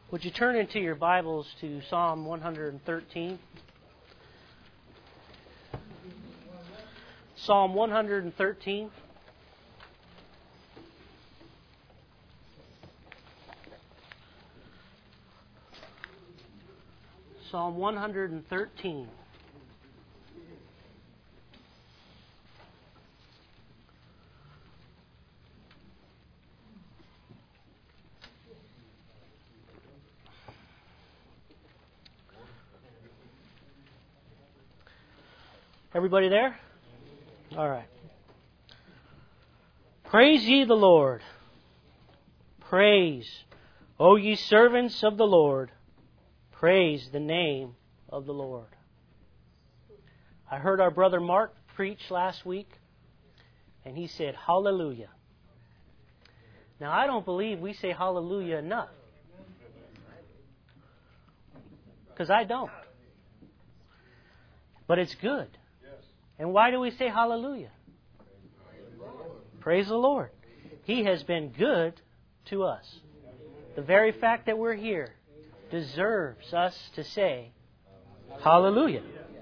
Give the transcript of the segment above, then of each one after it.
Would you turn into your Bibles to Psalm 113? Psalm 113. Psalm 113. Everybody there? All right. Praise ye the Lord. Praise, O ye servants of the Lord. Praise the name of the Lord. I heard our brother Mark preach last week, and he said, hallelujah. Now, I don't believe we say hallelujah enough. Because I don't. But it's good. And why do we say hallelujah? Praise the Lord. He has been good to us. The very fact that we're here deserves us to say hallelujah.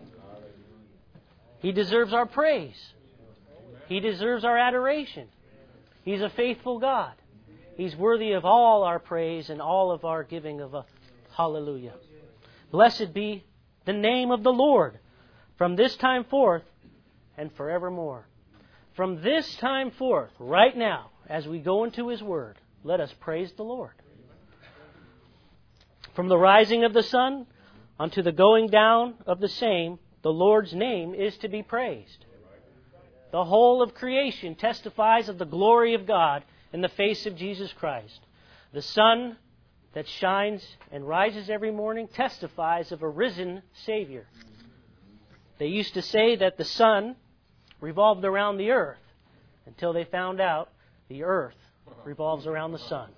He deserves our praise. He deserves our adoration. He's a faithful God. He's worthy of all our praise and all of our giving of a hallelujah. Blessed be the name of the Lord from this time forth and forevermore. From this time forth, right now, as we go into His Word, let us praise the Lord. From the rising of the sun unto the going down of the same, the Lord's name is to be praised. The whole of creation testifies of the glory of God in the face of Jesus Christ. The sun that shines and rises every morning testifies of a risen Savior. They used to say that the sun revolved around the earth until they found out the earth revolves around the sun.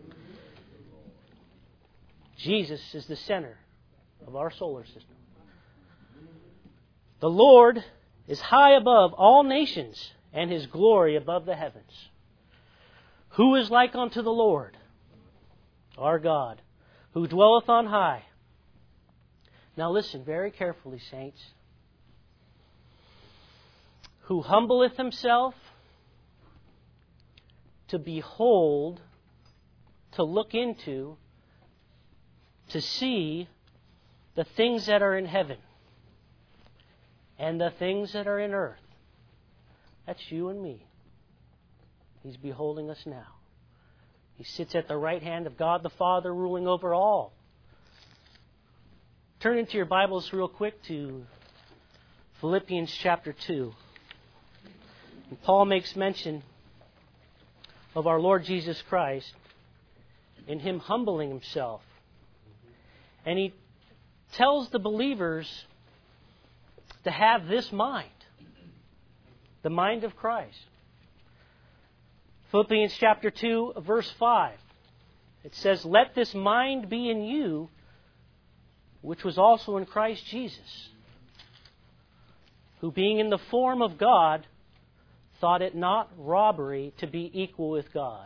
Jesus is the center of our solar system. The Lord is high above all nations, and His glory above the heavens. Who is like unto the Lord, our God, who dwelleth on high? Now listen very carefully, saints. Who humbleth Himself to behold, to look into, to see the things that are in heaven and the things that are in earth. That's you and me. He's beholding us now. He sits at the right hand of God the Father, ruling over all. Turn into your Bibles real quick to Philippians chapter 2. And Paul makes mention of our Lord Jesus Christ in Him humbling Himself. And he tells the believers to have this mind, the mind of Christ. Philippians chapter 2, verse 5. It says, let this mind be in you, which was also in Christ Jesus, who being in the form of God, thought it not robbery to be equal with God,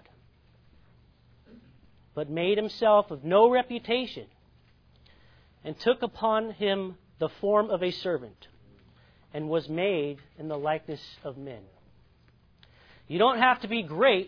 but made Himself of no reputation, and took upon Him the form of a servant, and was made in the likeness of men. You don't have to be great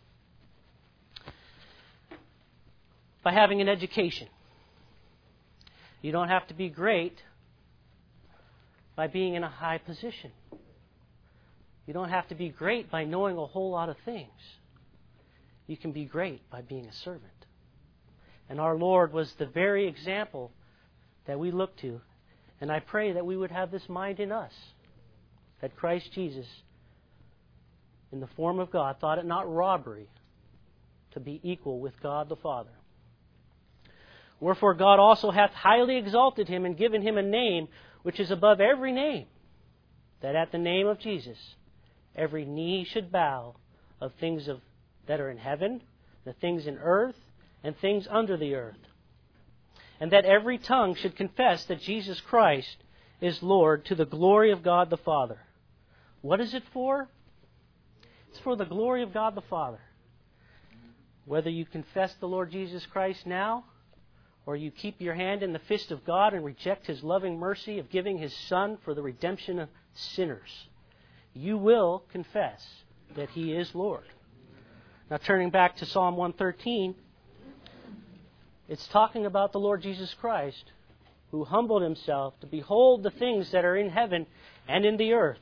by having an education. You don't have to be great by being in a high position. You don't have to be great by knowing a whole lot of things. You can be great by being a servant. And our Lord was the very example that we look to. And I pray that we would have this mind in us, that Christ Jesus, in the form of God, thought it not robbery to be equal with God the Father. Wherefore God also hath highly exalted Him and given Him a name which is above every name, that at the name of Jesus every knee should bow, of things that are in heaven, the things in earth, and things under the earth. And that every tongue should confess that Jesus Christ is Lord, to the glory of God the Father. What is it for? It's for the glory of God the Father. Whether you confess the Lord Jesus Christ now or you keep your hand in the fist of God and reject His loving mercy of giving His Son for the redemption of sinners, you will confess that He is Lord. Now, turning back to Psalm 113, it's talking about the Lord Jesus Christ, who humbled Himself to behold the things that are in heaven and in the earth.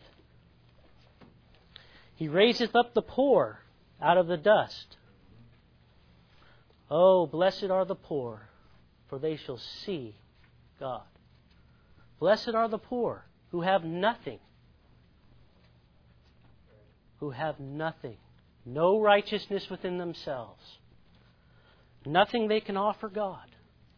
He raiseth up the poor out of the dust. Oh, blessed are the poor, for they shall see God. Blessed are the poor who have nothing. Who have nothing. No righteousness within themselves. Nothing they can offer God.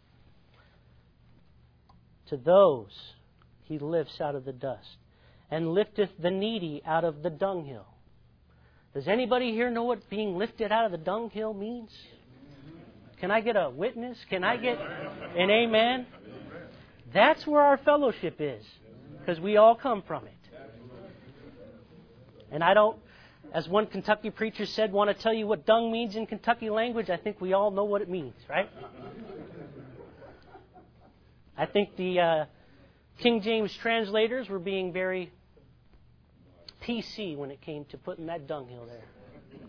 To those He lifts out of the dust, and lifteth the needy out of the dunghill. Does anybody here know what being lifted out of the dunghill means? Can I get a witness? Can I get an amen? That's where our fellowship is, because we all come from it. And I don't, as one Kentucky preacher said, want to tell you what dung means in Kentucky language. I think we all know what it means, right? I think the King James translators were being very PC when it came to putting that dunghill there.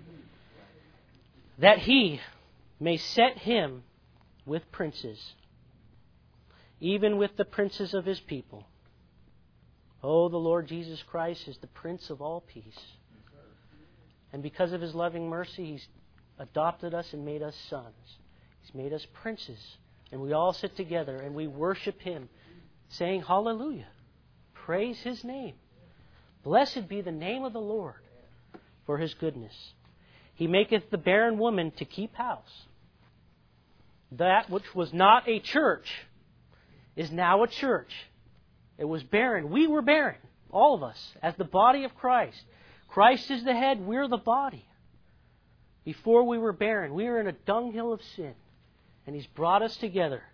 That He may set Him with princes, even with the princes of His people. Oh, the Lord Jesus Christ is the Prince of all peace. And because of His loving mercy, He's adopted us and made us sons. He's made us princes. And we all sit together and we worship Him, saying, Hallelujah. Praise His name. Blessed be the name of the Lord for His goodness. He maketh the barren woman to keep house. That which was not a church is now a church. It was barren. We were barren, all of us, as the body of Christ. Christ is the head, we're the body. Before we were barren, we were in a dunghill of sin. And He's brought us together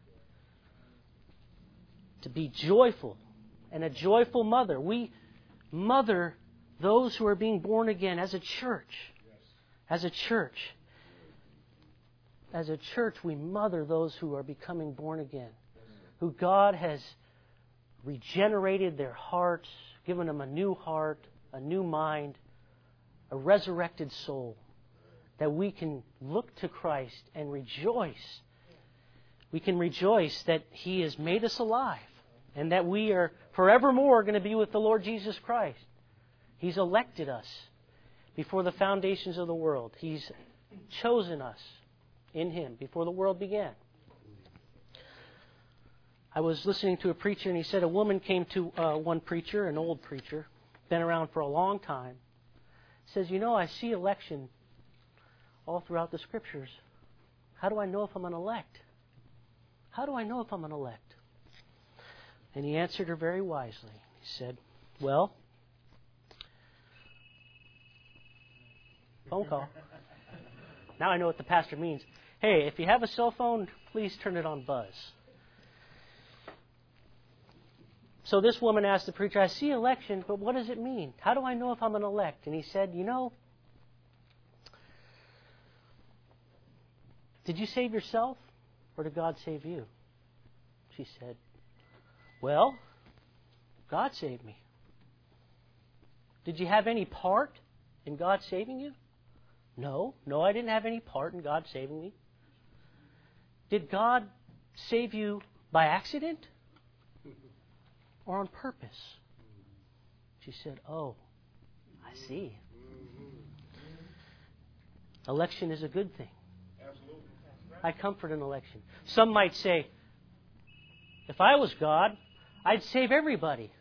to be joyful and a joyful mother. We mother those who are being born again as a church. As a church. As a church, we mother those who are becoming born again. Who God has regenerated their hearts, given them a new heart, a new mind, a resurrected soul. That we can look to Christ and rejoice. We can rejoice that He has made us alive. And that we are forevermore going to be with the Lord Jesus Christ. He's elected us before the foundations of the world. He's chosen us in Him before the world began. I was listening to a preacher and he said a woman came to one preacher, an old preacher, been around for a long time. Says, I see election all throughout the Scriptures. How do I know if I'm an elect? How do I know if I'm an elect? And he answered her very wisely. He said, well, phone call. Now I know what the pastor means. Hey, if you have a cell phone, please turn it on buzz. So this woman asked the preacher, I see election, but what does it mean? How do I know if I'm an elect? And he said, did you save yourself or did God save you? She said, well, God saved me. Did you have any part in God saving you? No, I didn't have any part in God saving me. Did God save you by accident or on purpose? She said, oh, I see. Election is a good thing. I comfort an election. Some might say, if I was God, I'd save everybody.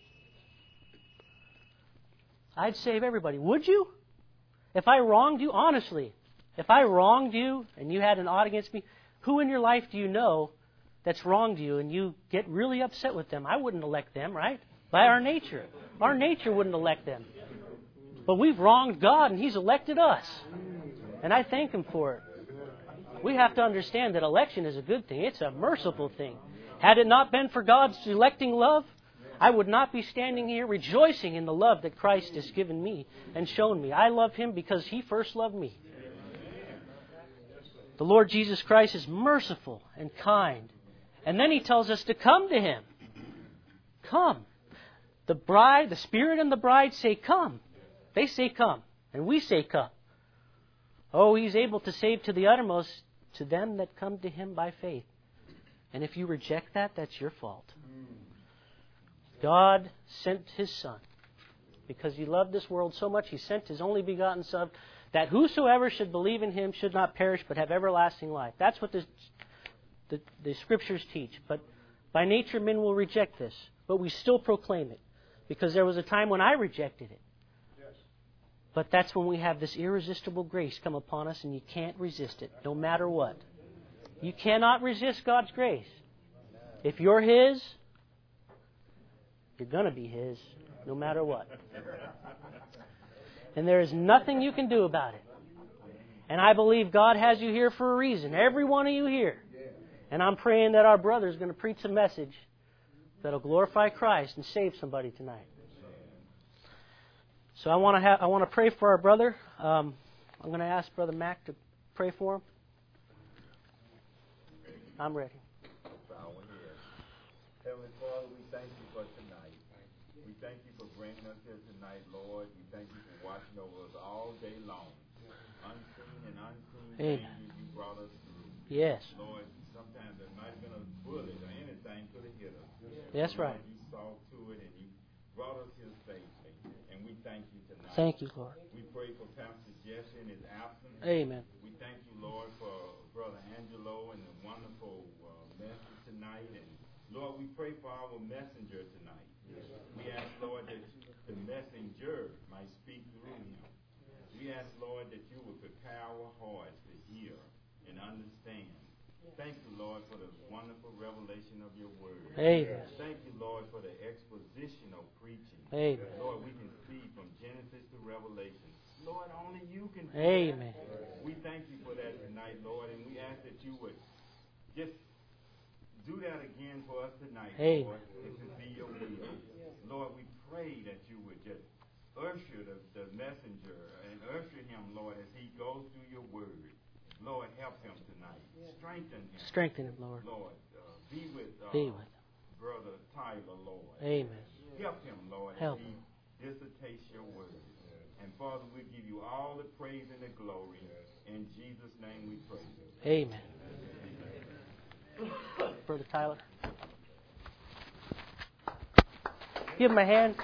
I'd save everybody. Would you? If I wronged you, honestly, if I wronged you and you had an ought against me, who in your life do you know that's wronged you and you get really upset with them? I wouldn't elect them, right? By our nature. Our nature wouldn't elect them. But we've wronged God and He's elected us. And I thank Him for it. We have to understand that election is a good thing. It's a merciful thing. Had it not been for God's electing love, I would not be standing here rejoicing in the love that Christ has given me and shown me. I love Him because He first loved me. The Lord Jesus Christ is merciful and kind. And then He tells us to come to Him. Come. The bride, the Spirit and the bride say, come. They say, come. And we say, come. Oh, He's able to save to the uttermost to them that come to Him by faith. And if you reject that, that's your fault. God sent His Son. Because He loved this world so much, He sent His only begotten Son, that whosoever should believe in Him should not perish but have everlasting life. That's what the Scriptures teach. But by nature, men will reject this. But we still proclaim it. Because there was a time when I rejected it. But that's when we have this irresistible grace come upon us, and you can't resist it, no matter what. You cannot resist God's grace. If you're His, you're going to be His, no matter what. And there is nothing you can do about it. And I believe God has you here for a reason, every one of you here. And I'm praying that our brother is going to preach a message that will glorify Christ and save somebody tonight. So I want to pray for our brother. I'm going to ask Brother Mac to pray for him. I'm ready. Heavenly Father, we thank you for tonight. We thank you for bringing us here tonight, Lord. We thank you for watching over us all day long. Unseen and unseen dangers you brought us through. Yes. Lord, sometimes there might have been a bullet or anything could have hit us. That's right. You saw to it and you brought us here safely. And we thank you tonight. Thank you, Lord. We pray for Pastor Jesse in his absence. Amen. We thank you, Lord, for Brother Angelo and the wonderful message tonight. And Lord, we pray for our messenger tonight. We ask, Lord, that the messenger might speak through him. We ask, Lord, that you would prepare our hearts to hear and understand. Thank you, Lord, for the wonderful revelation of your word. Amen. Thank you, Lord, for the expositional preaching. Amen. Lord, we can see from Genesis to Revelation. Lord, only you can do Amen. that. We thank you for that tonight, Lord, and we ask that you would just do that again for us tonight, Amen. Lord, if it be your will. Lord, we pray that you would just usher the messenger and usher him, Lord, as he goes through your word. Lord, help him tonight. Strengthen him. Strengthen him, Lord. Lord, be with Brother Tyler, Lord. Amen. Help him, Lord, Help as he dissertates your word. And Father, we give you all the praise and the glory. In Jesus' name we pray. Amen. Brother Tyler. Give him a hand.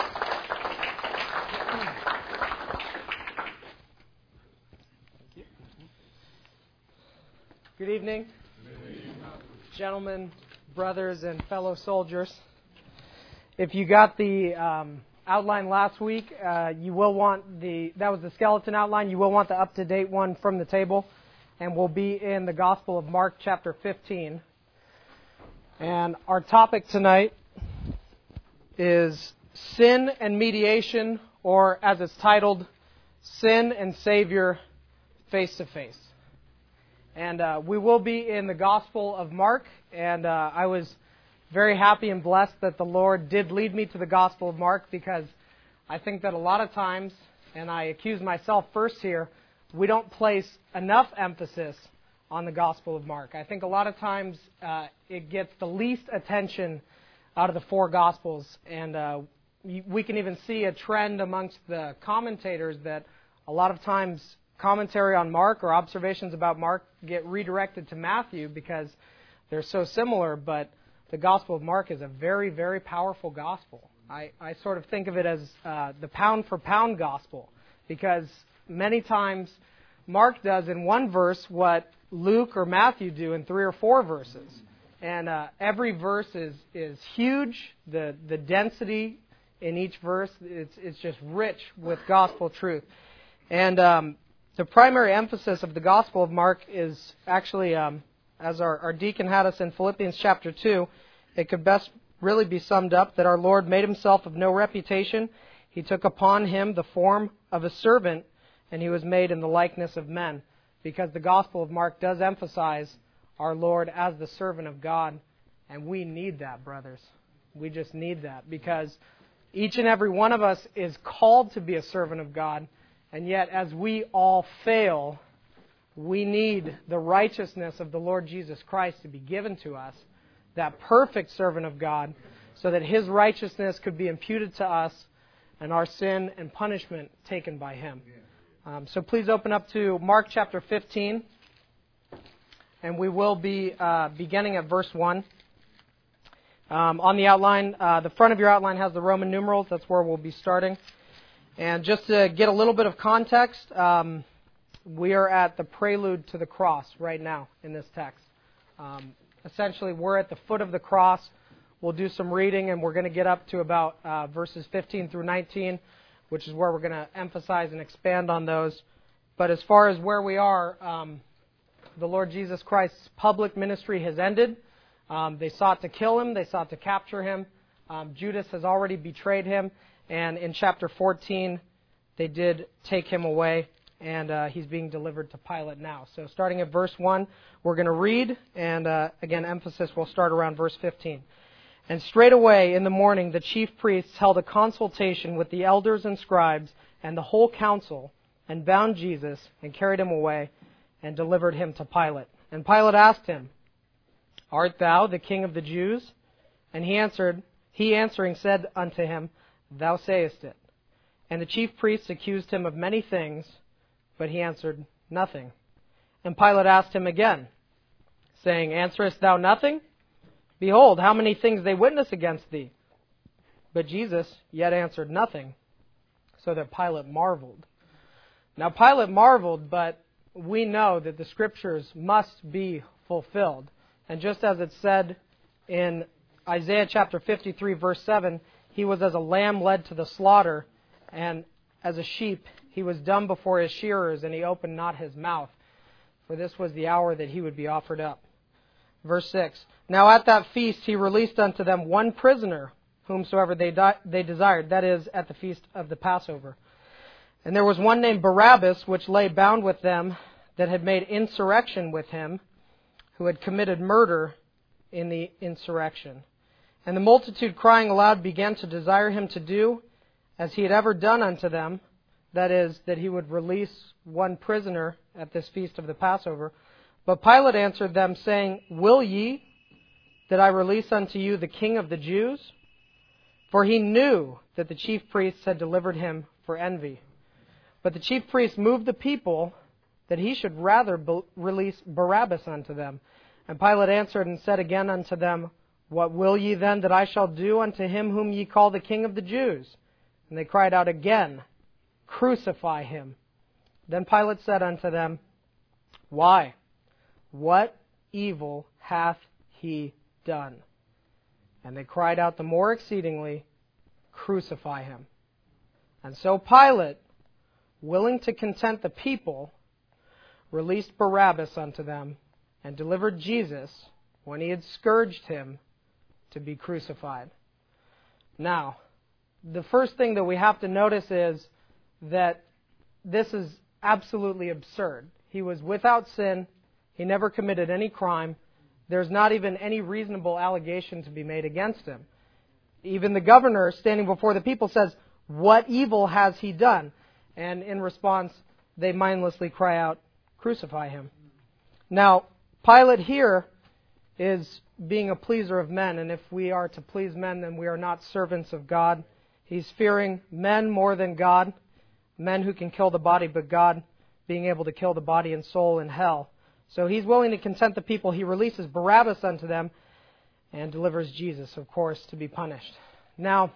Good evening, gentlemen, brothers, and fellow soldiers. If you got the outline last week, you will want that was the skeleton outline. You will want the up-to-date one from the table, and we'll be in the Gospel of Mark, chapter 15. And our topic tonight is Sin and Mediation, or as it's titled, Sin and Savior Face to Face. And we will be in the Gospel of Mark, and I was very happy and blessed that the Lord did lead me to the Gospel of Mark, because I think that a lot of times, and I accuse myself first here, we don't place enough emphasis on the Gospel of Mark. I think a lot of times it gets the least attention out of the four Gospels, and we can even see a trend amongst the commentators that a lot of times commentary on Mark or observations about Mark get redirected to Matthew because they're so similar, but the Gospel of Mark is a very, very powerful gospel. I sort of think of it as the pound-for-pound gospel, because many times Mark does in one verse what Luke or Matthew do in 3 or 4 verses. And every verse is huge. The density in each verse, it's just rich with gospel truth. And the primary emphasis of the Gospel of Mark is actually, as our deacon had us in Philippians chapter 2, it could best really be summed up that our Lord made himself of no reputation. He took upon him the form of a servant, and he was made in the likeness of men. Because the Gospel of Mark does emphasize our Lord as the servant of God, and we need that, brothers. We just need that, because each and every one of us is called to be a servant of God, and yet as we all fail, we need the righteousness of the Lord Jesus Christ to be given to us, that perfect servant of God, so that His righteousness could be imputed to us and our sin and punishment taken by Him. So please open up to Mark chapter 15, and we will be beginning at verse 1. On the outline, the front of your outline has the Roman numerals. That's where we'll be starting. And just to get a little bit of context, we are at the prelude to the cross right now in this text. Essentially, we're at the foot of the cross. We'll do some reading, and we're going to get up to about verses 15 through 19, which is where we're going to emphasize and expand on those. But as far as where we are, the Lord Jesus Christ's public ministry has ended. They sought to kill Him. They sought to capture Him. Judas has already betrayed Him. And in chapter 14, they did take Him away, and He's being delivered to Pilate now. So starting at verse 1, we're going to read, and again, emphasis will start around verse 15. And straightway in the morning the chief priests held a consultation with the elders and scribes and the whole council, and bound Jesus, and carried Him away, and delivered Him to Pilate. And Pilate asked Him, Art thou the King of the Jews? And he answering said unto him, Thou sayest it. And the chief priests accused Him of many things, but He answered nothing. And Pilate asked Him again, saying, Answerest thou nothing? Behold, how many things they witness against thee. But Jesus yet answered nothing, so that Pilate marveled. Now Pilate marveled, but we know that the Scriptures must be fulfilled. And just as it said in Isaiah chapter 53, verse 7, He was as a lamb led to the slaughter, and as a sheep He was dumb before His shearers, and He opened not His mouth. For this was the hour that He would be offered up. Verse 6, Now at that feast He released unto them one prisoner, whomsoever they desired, that is, at the feast of the Passover. And there was one named Barabbas, which lay bound with them, that had made insurrection with Him, who had committed murder in the insurrection. And the multitude crying aloud began to desire Him to do as He had ever done unto them, that is, that He would release one prisoner at this feast of the Passover. But Pilate answered them, saying, Will ye that I release unto you the King of the Jews? For he knew that the chief priests had delivered Him for envy. But the chief priests moved the people that He should rather release Barabbas unto them. And Pilate answered and said again unto them, What will ye then that I shall do unto Him whom ye call the King of the Jews? And they cried out again, Crucify Him. Then Pilate said unto them, Why? What evil hath He done? And they cried out the more exceedingly, Crucify Him. And so Pilate, willing to content the people, released Barabbas unto them, and delivered Jesus, when He had scourged Him, to be crucified. Now, the first thing that we have to notice is that this is absolutely absurd. He was without sin. He never committed any crime. There's not even any reasonable allegation to be made against Him. Even the governor, standing before the people, says, What evil has He done? And in response, they mindlessly cry out, Crucify Him. Now, Pilate here is being a pleaser of men, and if we are to please men, then we are not servants of God. He's fearing men more than God, men who can kill the body, but God being able to kill the body and soul in hell. So He's willing to content the people. He releases Barabbas unto them and delivers Jesus, of course, to be punished. Now,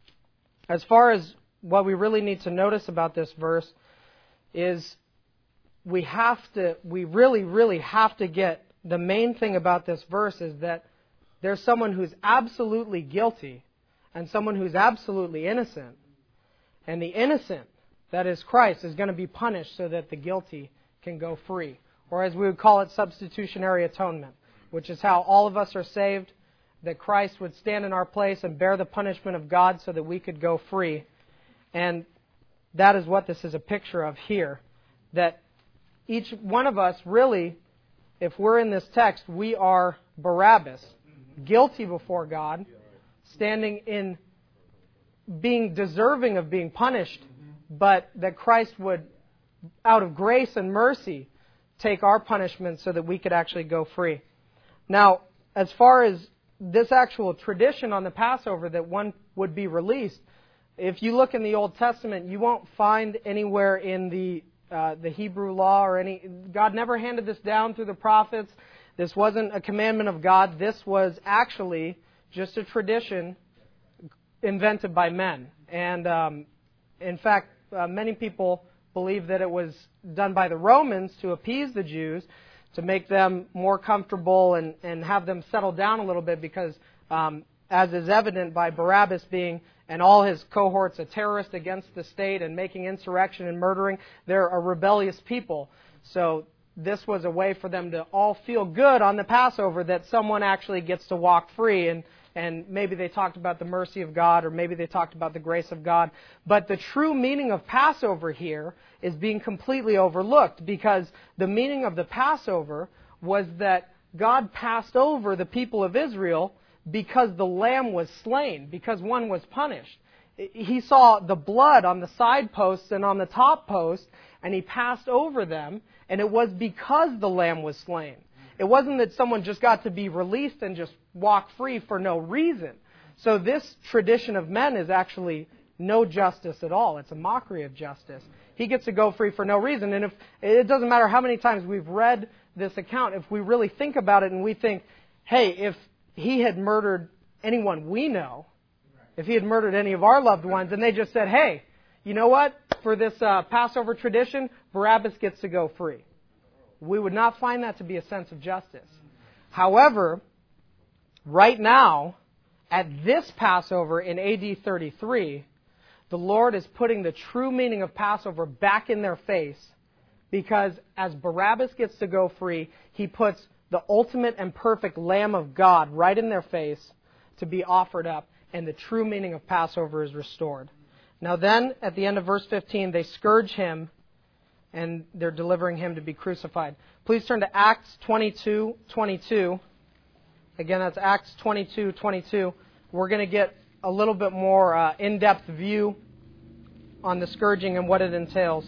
as far as what we really need to notice about this verse is we really have to get the main thing about this verse is that there's someone who's absolutely guilty and someone who's absolutely innocent. And the innocent, that is Christ, is going to be punished so that the guilty can go free. Or as we would call it, substitutionary atonement, which is how all of us are saved, that Christ would stand in our place and bear the punishment of God so that we could go free. And that is what this is a picture of here. That each one of us really, if we're in this text, we are Barabbas, guilty before God, standing in being deserving of being punished, but that Christ would, out of grace and mercy, take our punishment so that we could actually go free. Now, as far as this actual tradition on the Passover that one would be released, if you look in the Old Testament, you won't find anywhere in the Hebrew law or God never handed this down through the prophets. This wasn't a commandment of God. This was actually just a tradition invented by men. And in fact, many people believe that it was done by the Romans to appease the Jews, to make them more comfortable and have them settle down a little bit because, as is evident by Barabbas being and all his cohorts a terrorist against the state and making insurrection and murdering, they're a rebellious people. So this was a way for them to all feel good on the Passover that someone actually gets to walk free. And maybe they talked about the mercy of God, or maybe they talked about the grace of God. But the true meaning of Passover here is being completely overlooked, because the meaning of the Passover was that God passed over the people of Israel because the lamb was slain, because one was punished. He saw the blood on the side posts and on the top post, and he passed over them, and it was because the lamb was slain. It wasn't that someone just got to be released and just walk free for no reason. So this tradition of men is actually no justice at all. It's a mockery of justice. He gets to go free for no reason. And if it doesn't matter how many times we've read this account, if we really think about it and we think, hey, if he had murdered anyone we know, if he had murdered any of our loved ones, and they just said, hey, you know what? For this Passover tradition, Barabbas gets to go free. We would not find that to be a sense of justice. However, right now, at this Passover in AD 33, the Lord is putting the true meaning of Passover back in their face, because as Barabbas gets to go free, he puts the ultimate and perfect Lamb of God right in their face to be offered up, and the true meaning of Passover is restored. Now then, at the end of verse 15, they scourge him, and they're delivering him to be crucified. Please turn to Acts 22:22. Again, that's Acts 22:22. We're going to get a little bit more in-depth view on the scourging and what it entails.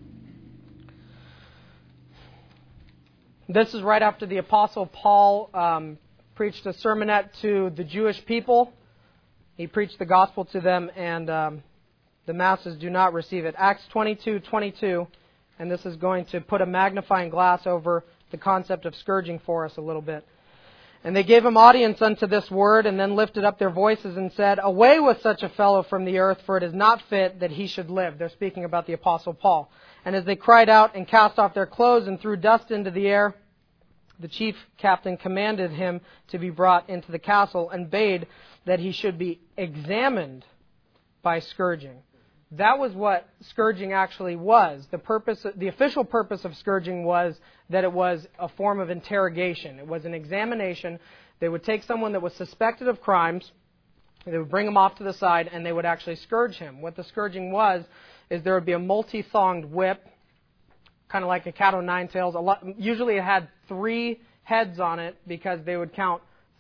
This is right after the Apostle Paul preached a sermonette to the Jewish people. He preached the gospel to them, and the masses do not receive it. Acts 22:22, and this is going to put a magnifying glass over the concept of scourging for us a little bit. And they gave him audience unto this word, and then lifted up their voices and said, away with such a fellow from the earth, for it is not fit that he should live. They're speaking about the Apostle Paul. And as they cried out and cast off their clothes and threw dust into the air, the chief captain commanded him to be brought into the castle and bade that he should be examined by scourging. That was what scourging actually was. The official purpose of scourging was that it was a form of interrogation. It was an examination. They would take someone that was suspected of crimes, they would bring him off to the side, and they would actually scourge him. What the scourging was is there would be a multi-thonged whip, kind of like a cat o' nine tails. Usually it had 3 heads on it, because they would count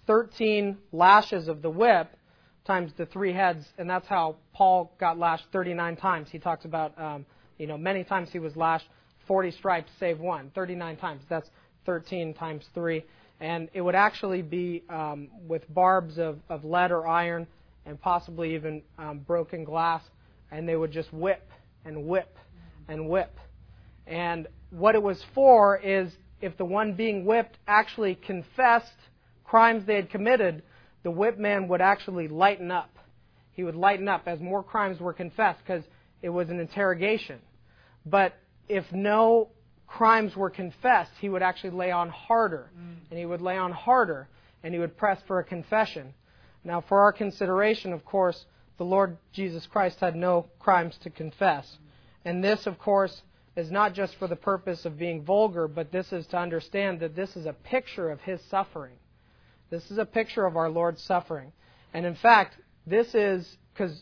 13 lashes of the whip times the 3 heads, and that's how Paul got lashed 39 times. He talks about, many times he was lashed, 40 stripes save 1, 39 times. That's 13 times 3. And it would actually be with barbs of lead or iron, and possibly even broken glass, and they would just whip and whip and whip. And what it was for is, if the one being whipped actually confessed crimes they had committed, the whip man would actually lighten up. He would lighten up as more crimes were confessed, because it was an interrogation. But if no crimes were confessed, he would actually lay on harder. And he would lay on harder, and he would press for a confession. Now, for our consideration, of course, the Lord Jesus Christ had no crimes to confess. And this, of course, is not just for the purpose of being vulgar, but this is to understand that this is a picture of his suffering. This is a picture of our Lord's suffering. And in fact, this is because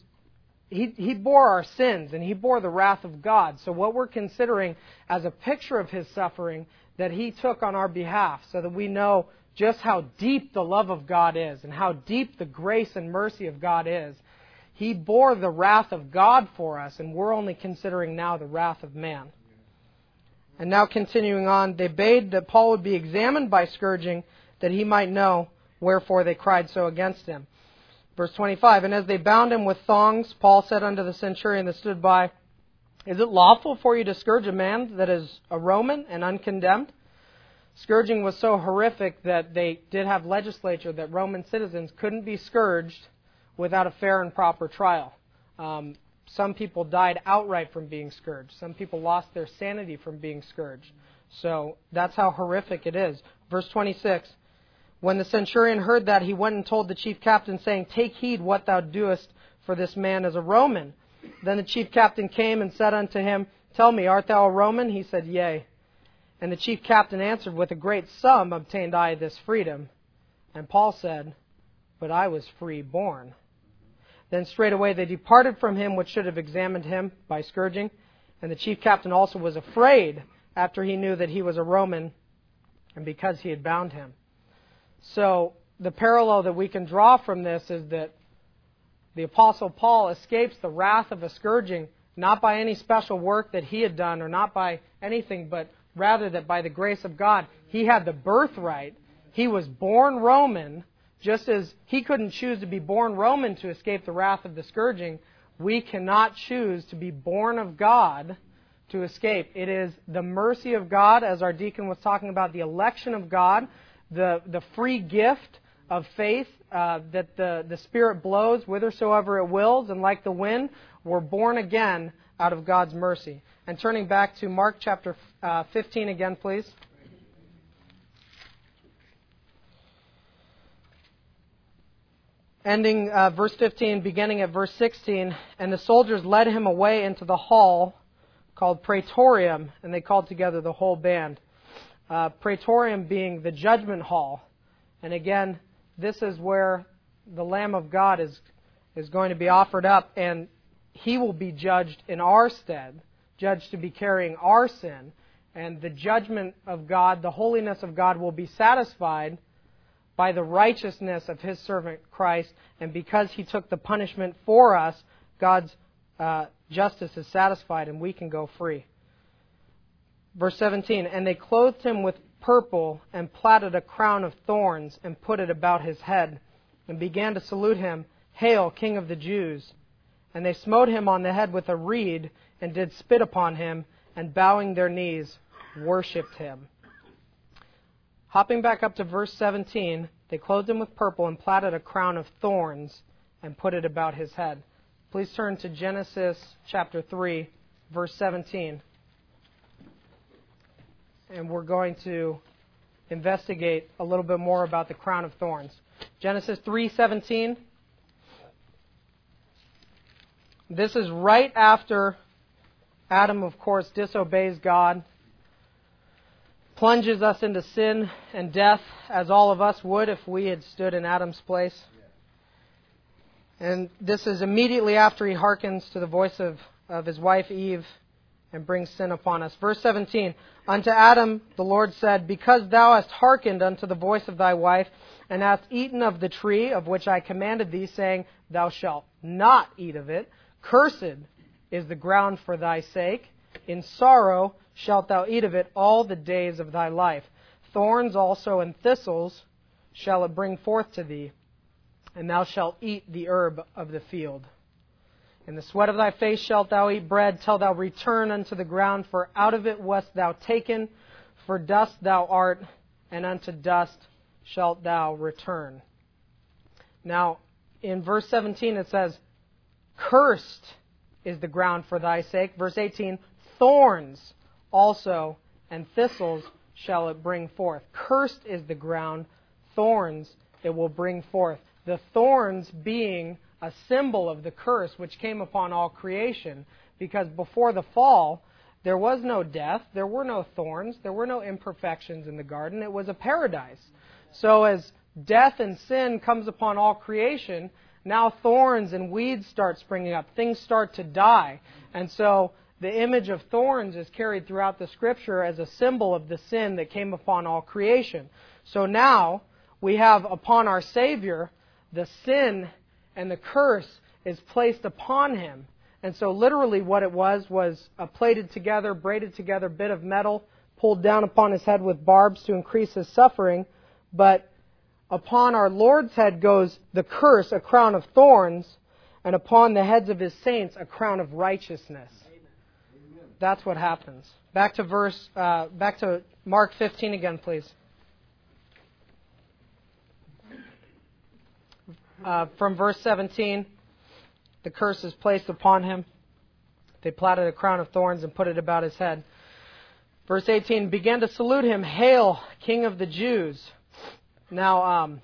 he bore our sins and he bore the wrath of God. So what we're considering as a picture of his suffering that he took on our behalf, so that we know just how deep the love of God is and how deep the grace and mercy of God is. He bore the wrath of God for us, and we're only considering now the wrath of man. And now continuing on, they bade that Paul would be examined by scourging, that he might know wherefore they cried so against him. Verse 25, and as they bound him with thongs, Paul said unto the centurion that stood by, is it lawful for you to scourge a man that is a Roman and uncondemned? Scourging was so horrific that they did have legislature that Roman citizens couldn't be scourged without a fair and proper trial. Some people died outright from being scourged. Some people lost their sanity from being scourged. So that's how horrific it is. Verse 26, when the centurion heard that, he went and told the chief captain, saying, take heed what thou doest, for this man is a Roman. Then the chief captain came and said unto him, tell me, art thou a Roman? He said, yea. And the chief captain answered, with a great sum obtained I this freedom. And Paul said, but I was free born. Then straightway they departed from him which should have examined him by scourging. And the chief captain also was afraid after he knew that he was a Roman, and because he had bound him. So the parallel that we can draw from this is that the Apostle Paul escapes the wrath of a scourging, not by any special work that he had done, or not by anything, but rather that by the grace of God, he had the birthright. He was born Roman. Just as he couldn't choose to be born Roman to escape the wrath of the scourging, we cannot choose to be born of God to escape. It is the mercy of God, as our deacon was talking about, the election of God, the free gift of faith that the Spirit blows whithersoever it wills, and like the wind, we're born again out of God's mercy. And turning back to Mark chapter 15 again, please. Ending verse 15, beginning at verse 16, and the soldiers led him away into the hall called Praetorium, and they called together the whole band. Praetorium being the judgment hall. And again, this is where the Lamb of God is going to be offered up, and he will be judged in our stead, judged to be carrying our sin. And the judgment of God, the holiness of God, will be satisfied by the righteousness of his servant Christ, and because he took the punishment for us, God's justice is satisfied and we can go free. Verse 17, and they clothed him with purple and platted a crown of thorns and put it about his head and began to salute him, Hail, King of the Jews! And they smote him on the head with a reed and did spit upon him, and bowing their knees worshipped him. Hopping back up to verse 17, they clothed him with purple and platted a crown of thorns and put it about his head. Please turn to Genesis chapter 3, verse 17. And we're going to investigate a little bit more about the crown of thorns. Genesis 3:17. This is right after Adam, of course, disobeys God, plunges us into sin and death, as all of us would if we had stood in Adam's place. And this is immediately after he hearkens to the voice of his wife Eve and brings sin upon us. Verse 17, Unto Adam the Lord said, Because thou hast hearkened unto the voice of thy wife, and hast eaten of the tree of which I commanded thee, saying, Thou shalt not eat of it, cursed is the ground for thy sake. In sorrow shalt thou eat of it all the days of thy life. Thorns also and thistles shall it bring forth to thee, and thou shalt eat the herb of the field. In the sweat of thy face shalt thou eat bread, till thou return unto the ground, for out of it wast thou taken, for dust thou art, and unto dust shalt thou return. Now, in verse 17 it says, Cursed is the ground for thy sake. Verse 18, Thorns also and thistles shall it bring forth. Cursed is the ground, thorns it will bring forth. The thorns being a symbol of the curse which came upon all creation, because before the fall, there was no death, there were no thorns, there were no imperfections in the garden. It was a paradise. So as death and sin comes upon all creation, now thorns and weeds start springing up. Things start to die. And so the image of thorns is carried throughout the Scripture as a symbol of the sin that came upon all creation. So now we have upon our Savior the sin and the curse is placed upon him. And so literally what it was a plated together, braided together bit of metal pulled down upon his head with barbs to increase his suffering. But upon our Lord's head goes the curse, a crown of thorns, and upon the heads of His saints, a crown of righteousness. Amen. That's what happens. Back to Mark 15 again, please. From verse 17, the curse is placed upon him. They plaited a crown of thorns and put it about his head. Verse 18, began to salute him, "Hail, King of the Jews." Now,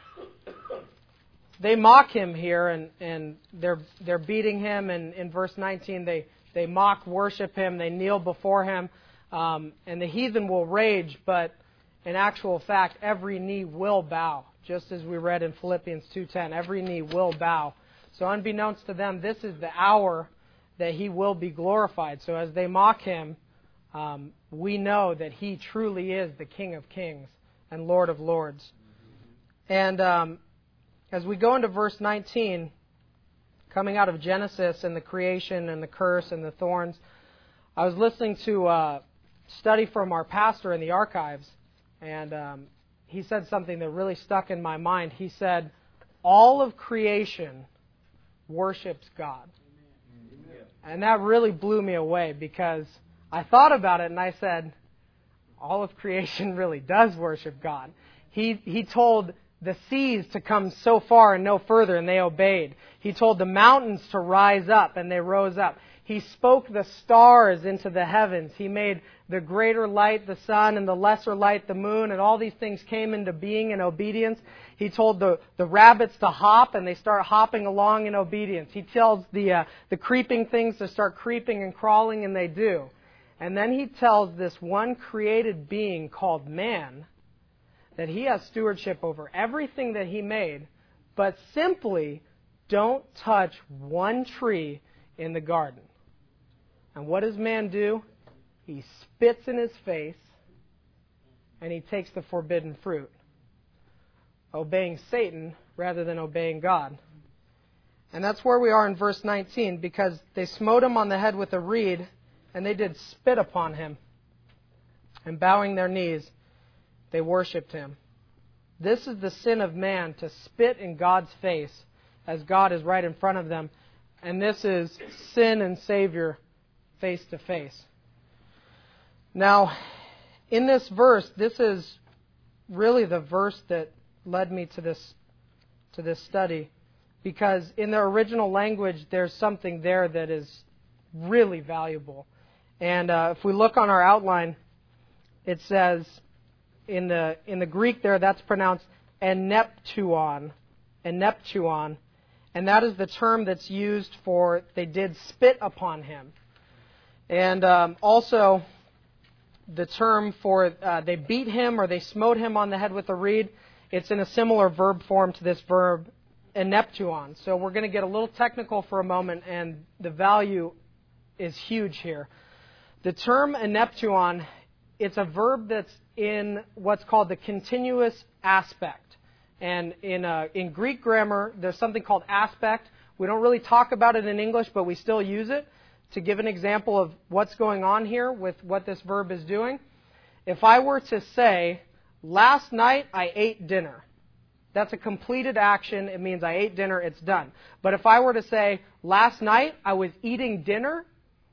they mock him here, and they're beating him. And in verse 19, they mock, worship him, they kneel before him, and the heathen will rage. But in actual fact, every knee will bow, just as we read in Philippians 2:10. Every knee will bow. So unbeknownst to them, this is the hour that he will be glorified. So as they mock him, we know that he truly is the King of Kings and Lord of Lords. And as we go into verse 19, coming out of Genesis and the creation and the curse and the thorns, I was listening to a study from our pastor in the archives, and he said something that really stuck in my mind. He said, all of creation worships God. And that really blew me away, because I thought about it and I said, all of creation really does worship God. He told the seas to come so far and no further, and they obeyed. He told the mountains to rise up, and they rose up. He spoke the stars into the heavens. He made the greater light, the sun, and the lesser light, the moon, and all these things came into being in obedience. He told the rabbits to hop, and they start hopping along in obedience. He tells the creeping things to start creeping and crawling, and they do. And then he tells this one created being called man that he has stewardship over everything that he made, but simply don't touch one tree in the garden. And what does man do? He spits in his face, and he takes the forbidden fruit, obeying Satan rather than obeying God. And that's where we are in verse 19, because they smote him on the head with a reed, and they did spit upon him. And bowing their knees, they worshipped him. This is the sin of man, to spit in God's face as God is right in front of them. And this is sin and Savior face to face. Now, in this verse, this is really the verse that led me to this study, because in the original language, there's something there that is really valuable. And if we look on our outline, it says in the Greek there, that's pronounced eneptuon, and that is the term that's used for they did spit upon him. And also the term for they beat him or they smote him on the head with a reed, it's in a similar verb form to this verb eneptuon. So we're going to get a little technical for a moment, and the value is huge here. The term eneptuon, it's a verb that's in what's called the continuous aspect. And in Greek grammar, there's something called aspect. We don't really talk about it in English, but we still use it to give an example of what's going on here with what this verb is doing. If I were to say, last night I ate dinner, that's a completed action. It means I ate dinner, it's done. But if I were to say, last night I was eating dinner,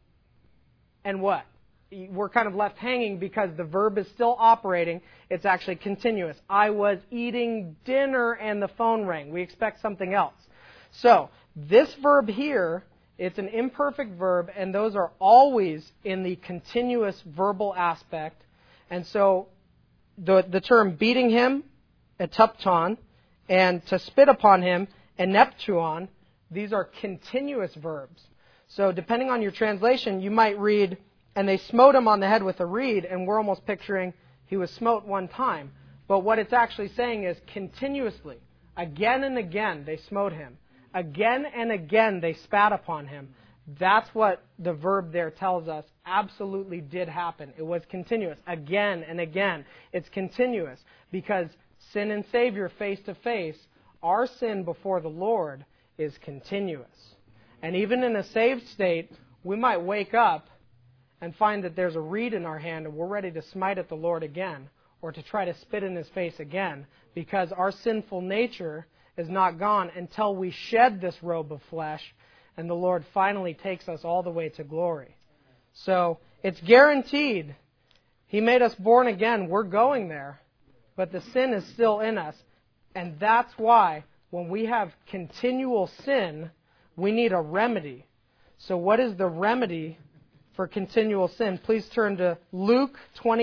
and what? We're kind of left hanging because the verb is still operating. It's actually continuous. I was eating dinner and the phone rang. We expect something else. So this verb here, it's an imperfect verb, and those are always in the continuous verbal aspect. And so the term beating him, etupton, and to spit upon him, eneptuon, these are continuous verbs. So depending on your translation, you might read, and they smote him on the head with a reed, and we're almost picturing he was smote one time. But what it's actually saying is continuously, again and again, they smote him. Again and again, they spat upon him. That's what the verb there tells us absolutely did happen. It was continuous. Again and again, it's continuous. Because sin and Savior face to face, our sin before the Lord is continuous. And even in a saved state, we might wake up and find that there's a reed in our hand and we're ready to smite at the Lord again or to try to spit in His face again because our sinful nature is not gone until we shed this robe of flesh and the Lord finally takes us all the way to glory. So it's guaranteed. He made us born again. We're going there. But the sin is still in us. And that's why when we have continual sin, we need a remedy. So what is the remedy for continual sin? Please turn to Luke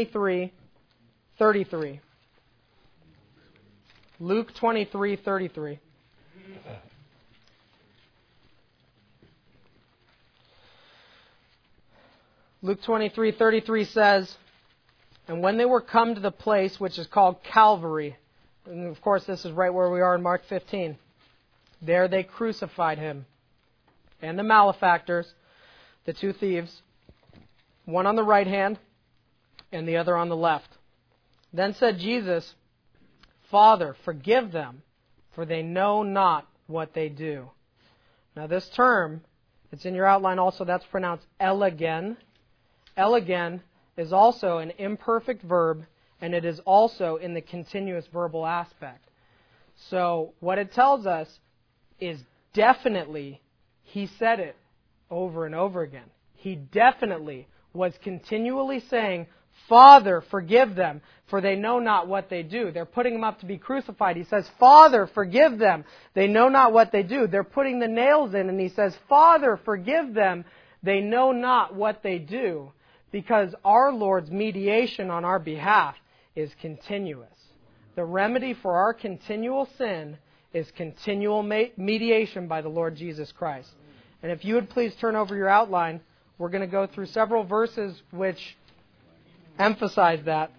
23:33. Luke 23:33. Luke 23:33 says, "And when they were come to the place which is called Calvary," and of course this is right where we are in Mark 15, "there they crucified Him and the malefactors, the two thieves, one on the right hand and the other on the left. Then said Jesus, Father, forgive them, for they know not what they do." Now this term, it's in your outline also, that's pronounced elegan. Elegan is also an imperfect verb, and it is also in the continuous verbal aspect. So what it tells us is definitely He said it over and over again. He definitely was continually saying, Father, forgive them, for they know not what they do. They're putting Him up to be crucified. He says, Father, forgive them. They know not what they do. They're putting the nails in, and He says, Father, forgive them. They know not what they do. Because our Lord's mediation on our behalf is continuous. The remedy for our continual sin is continual mediation by the Lord Jesus Christ. And if you would please turn over your outline, we're going to go through several verses which emphasize that.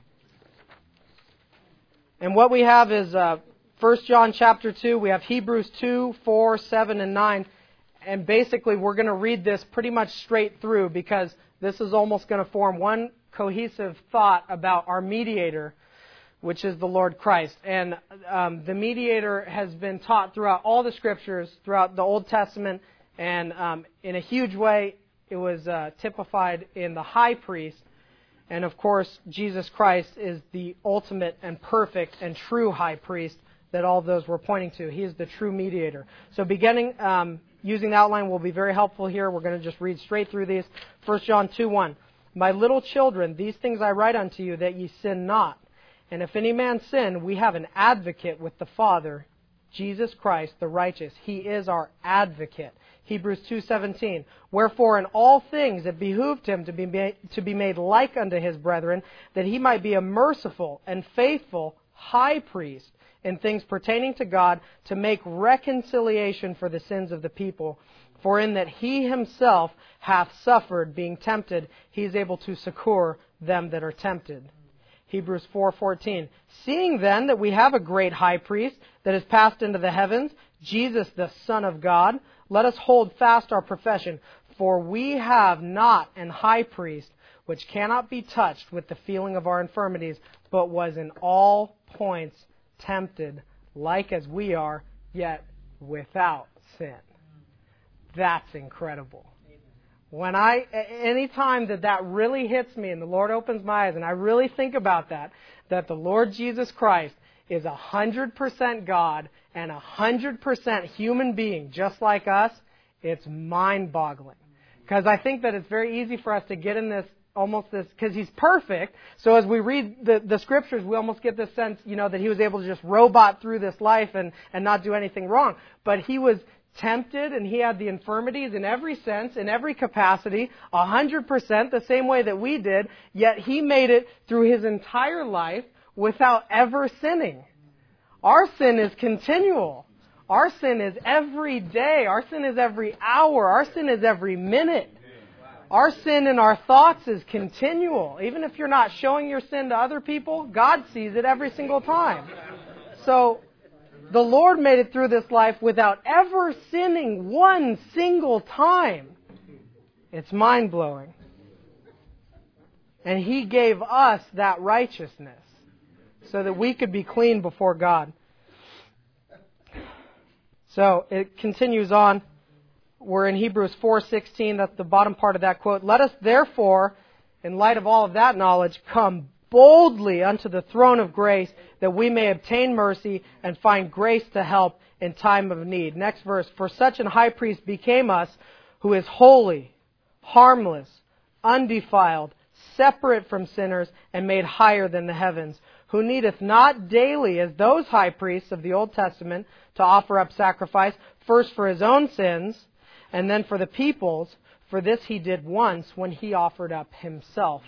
And what we have is 1 John chapter 2. We have Hebrews 2, 4, 7, and 9. And basically we're going to read this pretty much straight through because this is almost going to form one cohesive thought about our mediator, which is the Lord Christ. And the mediator has been taught throughout all the Scriptures, throughout the Old Testament, and in a huge way it was typified in the high priest. And of course, Jesus Christ is the ultimate and perfect and true high priest that all those were pointing to. He is the true mediator. So beginning, using the outline will be very helpful here. We're going to just read straight through these. 1 John 2:1. My little children, these things I write unto you, that ye sin not. And if any man sin, we have an advocate with the Father, Jesus Christ the righteous. He is our advocate. Hebrews 2:17. Wherefore in all things it behooved Him to be made like unto His brethren, that He might be a merciful and faithful high priest in things pertaining to God, to make reconciliation for the sins of the people. For in that He Himself hath suffered, being tempted, He is able to succor them that are tempted. Hebrews 4:14. Seeing then that we have a great high priest that is passed into the heavens, Jesus the Son of God, let us hold fast our profession. For we have not an high priest which cannot be touched with the feeling of our infirmities, but was in all points tempted, like as we are, yet without sin. That's incredible. Anytime that really hits me and the Lord opens my eyes and I really think about that the Lord Jesus Christ is 100% God and 100% human being, just like us, it's mind-boggling. Because I think that it's very easy for us to get in this, because He's perfect. So as we read the Scriptures, we almost get this sense, that He was able to just robot through this life and not do anything wrong. But He was tempted and He had the infirmities in every sense, in every capacity, 100%, the same way that we did, yet He made it through His entire life without ever sinning. Our sin is continual. Our sin is every day. Our sin is every hour. Our sin is every minute. Our sin in our thoughts is continual. Even if you're not showing your sin to other people, God sees it every single time. So the Lord made it through this life without ever sinning one single time. It's mind-blowing. And He gave us that righteousness so that we could be clean before God. So it continues on. we're in Hebrews 4:16. That's the bottom part of that quote. Let us therefore, in light of all of that knowledge, come boldly unto the throne of grace, that we may obtain mercy and find grace to help in time of need. Next verse. For such an high priest became us, who is holy, harmless, undefiled, separate from sinners, and made higher than the heavens, who needeth not daily, as those high priests of the Old Testament, to offer up sacrifice, first for his own sins, and then for the people's. For this he did once, when he offered up himself.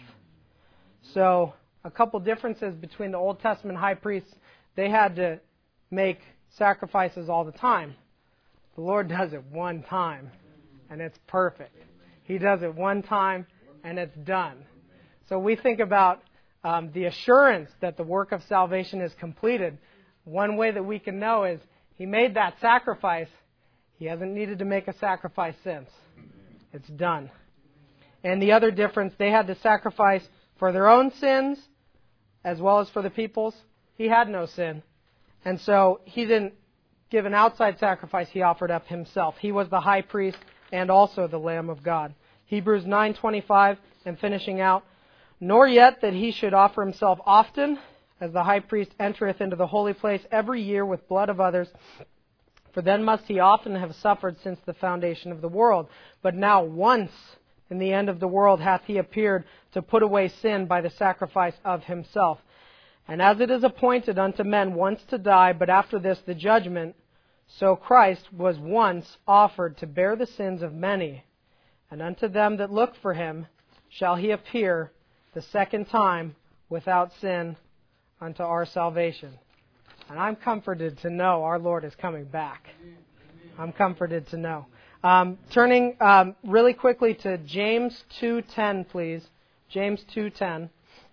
So, a couple differences between the Old Testament high priests. They had to make sacrifices all the time. The Lord does it one time, and it's perfect. He does it one time, and it's done. So we think about the assurance that the work of salvation is completed. One way that we can know is He made that sacrifice. He hasn't needed to make a sacrifice since. It's done. And the other difference, they had to sacrifice for their own sins as well as for the people's. He had no sin. And so He didn't give an outside sacrifice. He offered up Himself. He was the high priest and also the Lamb of God. Hebrews 9:25, and finishing out, nor yet that He should offer Himself often, as the high priest entereth into the holy place every year with blood of others. For then must He often have suffered since the foundation of the world. But now once in the end of the world hath He appeared to put away sin by the sacrifice of Himself. And as it is appointed unto men once to die, but after this the judgment, so Christ was once offered to bear the sins of many. And unto them that look for Him shall He appear the second time without sin unto our salvation. And I'm comforted to know our Lord is coming back. I'm comforted to know. Turning really quickly to James 2:10, please. James 2:10.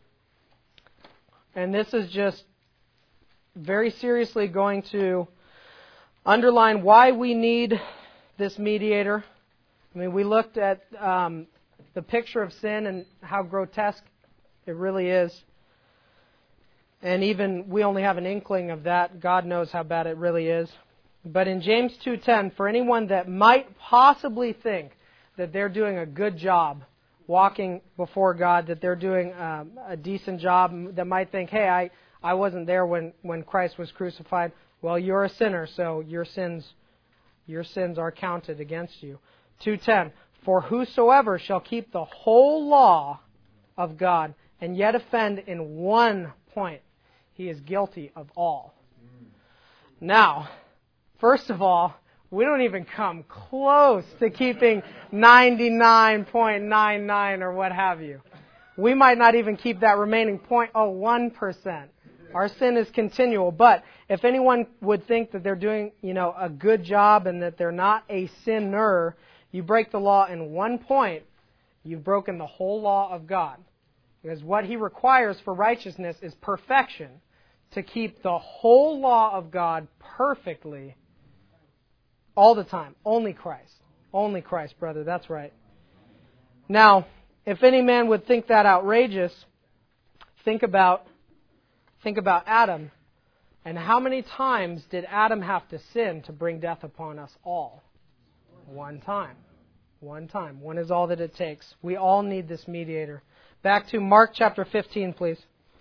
And this is just very seriously going to underline why we need this mediator. I mean, we looked at the picture of sin and how grotesque it really is. And even we only have an inkling of that. God knows how bad it really is. But in James 2:10, for anyone that might possibly think that they're doing a good job walking before God, that they're doing a decent job, that might think, hey, I wasn't there when Christ was crucified. Well, you're a sinner, so your sins are counted against you. 2:10, for whosoever shall keep the whole law of God and yet offend in one point, he is guilty of all. Now, first of all, we don't even come close to keeping 99.99 or what have you. We might not even keep that remaining 0.01%. Our sin is continual. But if anyone would think that they're doing, a good job and that they're not a sinner, you break the law in one point, you've broken the whole law of God. Because what He requires for righteousness is perfection. To keep the whole law of God perfectly all the time. Only Christ. Only Christ, brother. That's right. Now, if any man would think that outrageous, think about Adam. And how many times did Adam have to sin to bring death upon us all? One time. One time. One is all that it takes. We all need this mediator. Back to Mark chapter 15, please.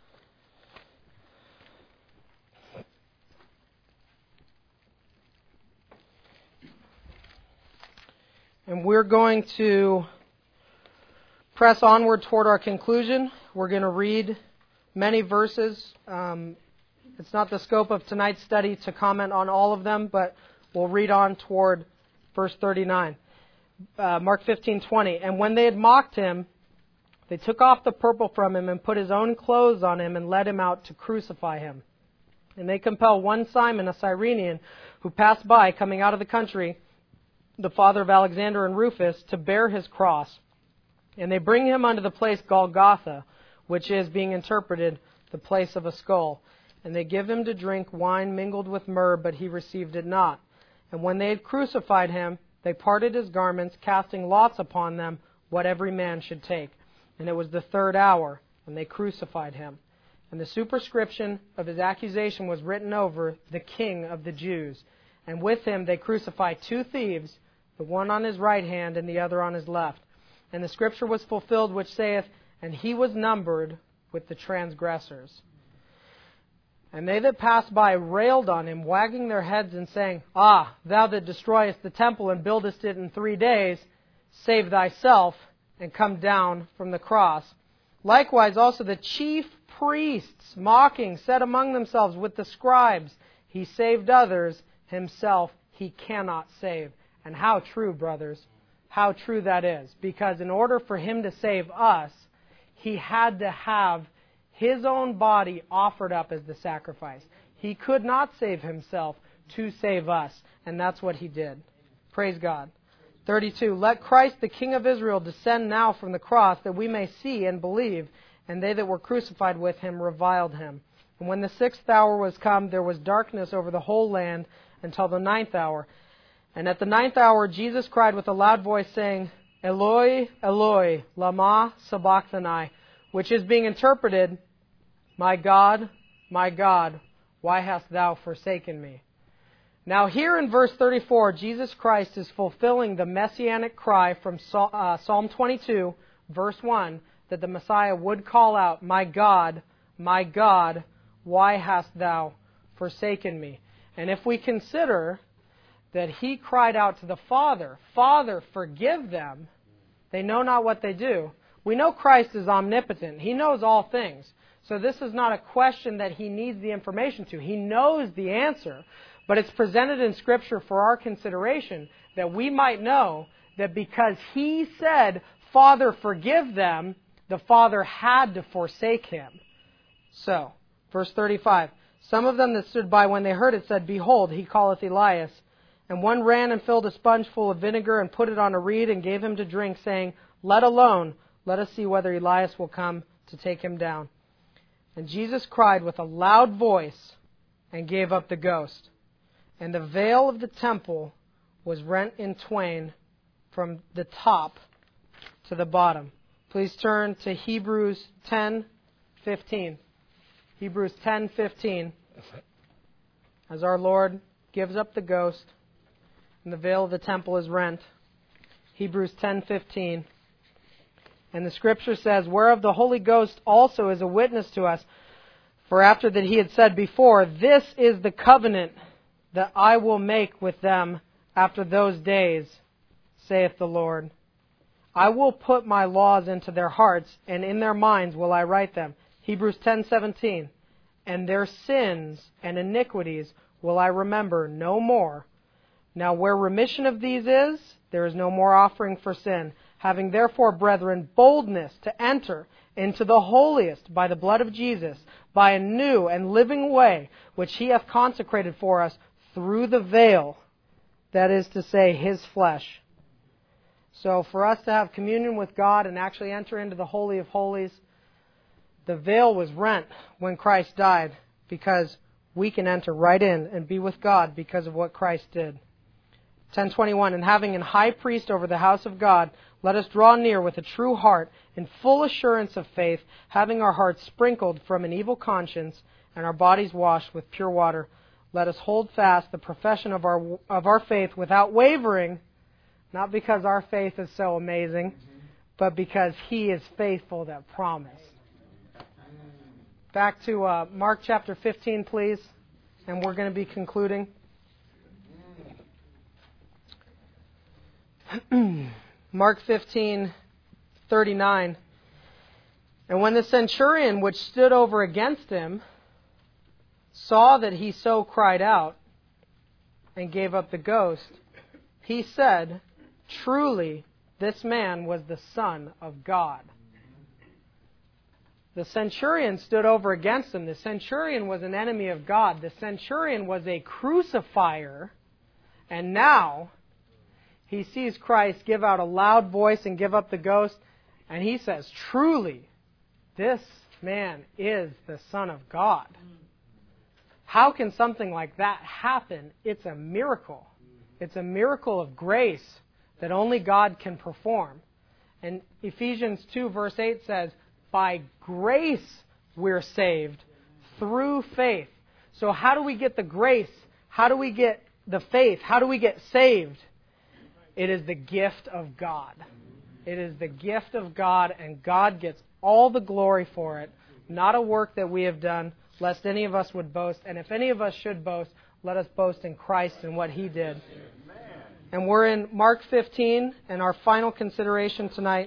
And we're going to press onward toward our conclusion. We're going to read many verses. It's not the scope of tonight's study to comment on all of them, but we'll read on toward verse 39. Mark 15:20. And when they had mocked Him, they took off the purple from Him and put His own clothes on Him and led Him out to crucify Him. And they compel one Simon, a Cyrenian, who passed by, coming out of the country, the father of Alexander and Rufus, to bear his cross. And they bring him unto the place Golgotha, which is, being interpreted, the place of a skull. And they give him to drink wine mingled with myrrh, but he received it not. And when they had crucified him, they parted his garments, casting lots upon them, what every man should take. And it was the third hour, and they crucified him. And the superscription of his accusation was written over, the King of the Jews. And with him they crucified two thieves, the one on his right hand and the other on his left. And the scripture was fulfilled which saith, And he was numbered with the transgressors. And they that passed by railed on him, wagging their heads and saying, Ah, thou that destroyest the temple and buildest it in 3 days, save thyself and come down from the cross. Likewise also the chief priests, mocking, said among themselves with the scribes, He saved others, himself he cannot save. And how true, brothers, how true that is. Because in order for him to save us, he had to have his own body offered up as the sacrifice. He could not save himself to save us. And that's what he did. Praise God. 32. Let Christ the King of Israel descend now from the cross, that we may see and believe. And they that were crucified with him reviled him. And when the 6th hour was come, there was darkness over the whole land until the 9th hour. And at the 9th hour Jesus cried with a loud voice, saying, Eloi, Eloi, lama sabachthani, which is being interpreted, my God, why hast thou forsaken me? Now here in verse 34, Jesus Christ is fulfilling the messianic cry from Psalm 22, verse 1, that the Messiah would call out, my God, why hast thou forsaken me? And if we consider that he cried out to the Father, Father, forgive them, they know not what they do. We know Christ is omnipotent. He knows all things. So this is not a question that he needs the information to. He knows the answer, but it's presented in Scripture for our consideration, that we might know that because he said, Father, forgive them, the Father had to forsake him. So, verse 35, some of them that stood by when they heard it said, Behold, he calleth Elias. And one ran and filled a sponge full of vinegar and put it on a reed and gave him to drink, saying, Let alone, let us see whether Elias will come to take him down. And Jesus cried with a loud voice and gave up the ghost. And the veil of the temple was rent in twain from the top to the bottom. Please turn to Hebrews 10:15. Hebrews 10:15. As our Lord gives up the ghost and the veil of the temple is rent. Hebrews 10:15. And the Scripture says, Whereof the Holy Ghost also is a witness to us. For after that he had said before, This is the covenant that I will make with them after those days, saith the Lord. I will put my laws into their hearts, and in their minds will I write them. Hebrews 10:17. And their sins and iniquities will I remember no more. Now where remission of these is, there is no more offering for sin. Having therefore, brethren, boldness to enter into the holiest by the blood of Jesus, by a new and living way, which he hath consecrated for us through the veil, that is to say, his flesh. So for us to have communion with God and actually enter into the Holy of Holies, the veil was rent when Christ died, because we can enter right in and be with God because of what Christ did. 10:21, And having an high priest over the house of God, let us draw near with a true heart, in full assurance of faith, having our hearts sprinkled from an evil conscience, and our bodies washed with pure water. Let us hold fast the profession of our faith without wavering, not because our faith is so amazing, but because he is faithful that promised. Back to Mark chapter 15, please, and we're going to be concluding. Mark 15:39. And when the centurion which stood over against him saw that he so cried out and gave up the ghost, he said, Truly, this man was the Son of God. The centurion stood over against him. The centurion was an enemy of God. The centurion was a crucifier. And now he sees Christ give out a loud voice and give up the ghost. And he says, Truly, this man is the Son of God. How can something like that happen? It's a miracle. It's a miracle of grace that only God can perform. And Ephesians 2 verse 8 says, By grace we're saved through faith. So how do we get the grace? How do we get the faith? How do we get saved? It is the gift of God. It is the gift of God, and God gets all the glory for it, not a work that we have done, lest any of us would boast. And if any of us should boast, let us boast in Christ and what He did. And we're in Mark 15, and our final consideration tonight,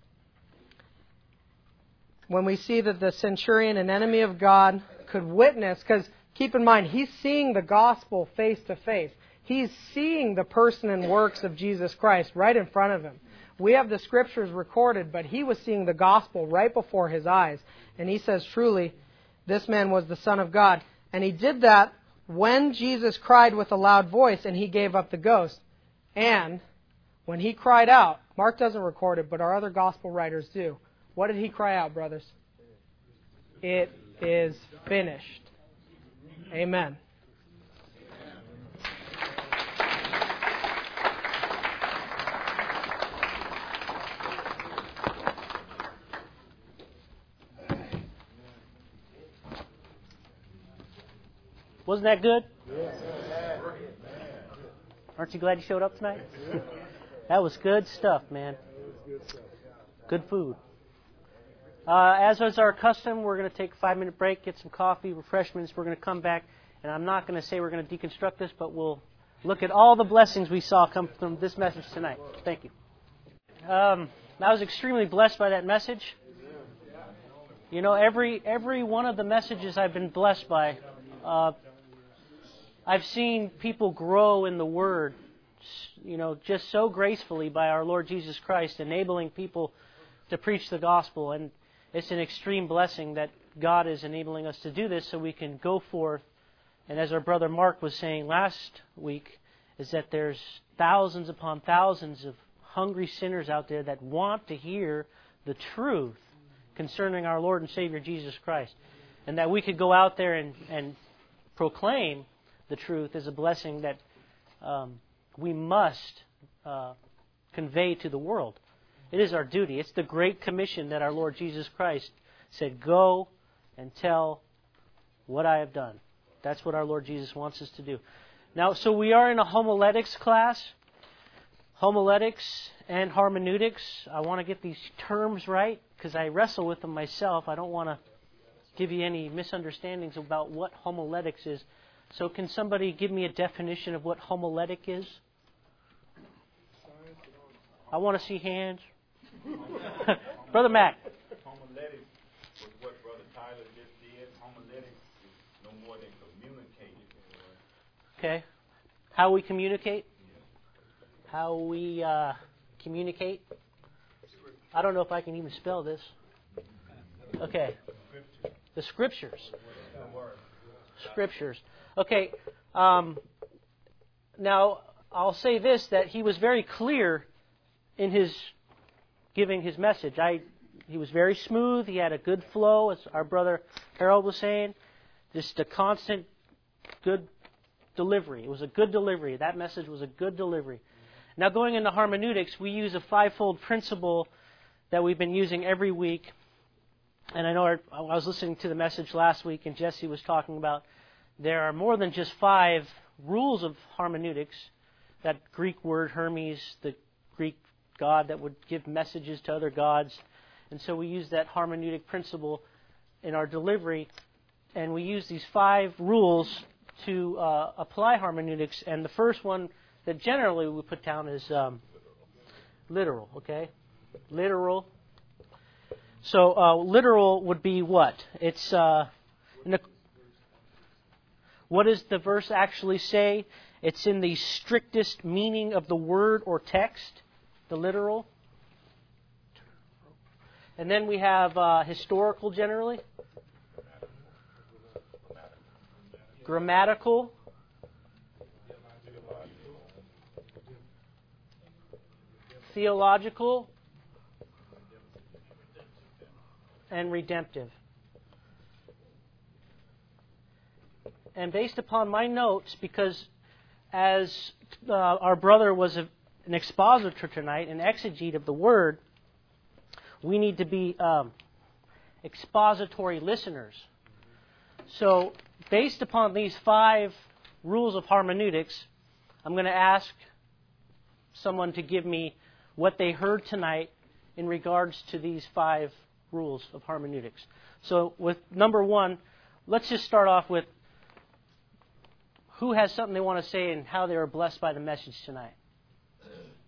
when we see that the centurion, an enemy of God, could witness, because keep in mind, he's seeing the gospel face to face. He's seeing the person and works of Jesus Christ right in front of him. We have the Scriptures recorded, but he was seeing the gospel right before his eyes. And he says, truly, this man was the Son of God. And he did that when Jesus cried with a loud voice and he gave up the ghost. And when he cried out, Mark doesn't record it, but our other gospel writers do. What did he cry out, brothers? It is finished. Amen. Wasn't that good? Aren't you glad you showed up tonight? That was good stuff, man. Good food. As is our custom, we're going to take a 5-minute break, get some coffee, refreshments. We're going to come back, and I'm not going to say we're going to deconstruct this, but we'll look at all the blessings we saw come from this message tonight. Thank you. I was extremely blessed by that message. You know, every one of the messages I've been blessed by, I've seen people grow in the Word, you know, just so gracefully by our Lord Jesus Christ, enabling people to preach the gospel. And it's an extreme blessing that God is enabling us to do this so we can go forth. And as our brother Mark was saying last week, is that there's thousands upon thousands of hungry sinners out there that want to hear the truth concerning our Lord and Savior Jesus Christ. And that we could go out there and proclaim the truth is a blessing that we must convey to the world. It is our duty. It's the great commission that our Lord Jesus Christ said, go and tell what I have done. That's what our Lord Jesus wants us to do. Now, so we are in a homiletics class. Homiletics and hermeneutics. I want to get these terms right because I wrestle with them myself. I don't want to give you any misunderstandings about what homiletics is. So can somebody give me a definition of what homiletic is? I want to see hands. Brother Mac. Homiletics was what Brother Tyler just did. Homiletics is no more than communicating. Okay. How we communicate? How we communicate? I don't know if I can even spell this. Okay. The Scriptures. Scriptures. Okay. Now, I'll say this, that he was very clear in his giving his message. He was very smooth. He had a good flow, as our brother Harold was saying. Just a constant good delivery. It was a good delivery. That message was a good delivery. Now, going into hermeneutics, we use a fivefold principle that we've been using every week. And I know I was listening to the message last week, and Jesse was talking about there are more than just 5 rules of hermeneutics. That Greek word Hermes, the Greek god that would give messages to other gods. And so we use that hermeneutic principle in our delivery. And we use these 5 rules to apply hermeneutics. And the first one that generally we put down is literal, okay? Literal. So literal would be what? It's what does the verse actually say? It's in the strictest meaning of the word or text, the literal. And then we have historical generally. Grammatical. Theological. And redemptive. And based upon my notes, because as our brother was an expositor tonight, an exegete of the Word, we need to be expository listeners. So, based upon these 5 rules of hermeneutics, I'm going to ask someone to give me what they heard tonight in regards to these 5 rules of hermeneutics. So with number 1, let's just start off with who has something they want to say and how they were blessed by the message tonight.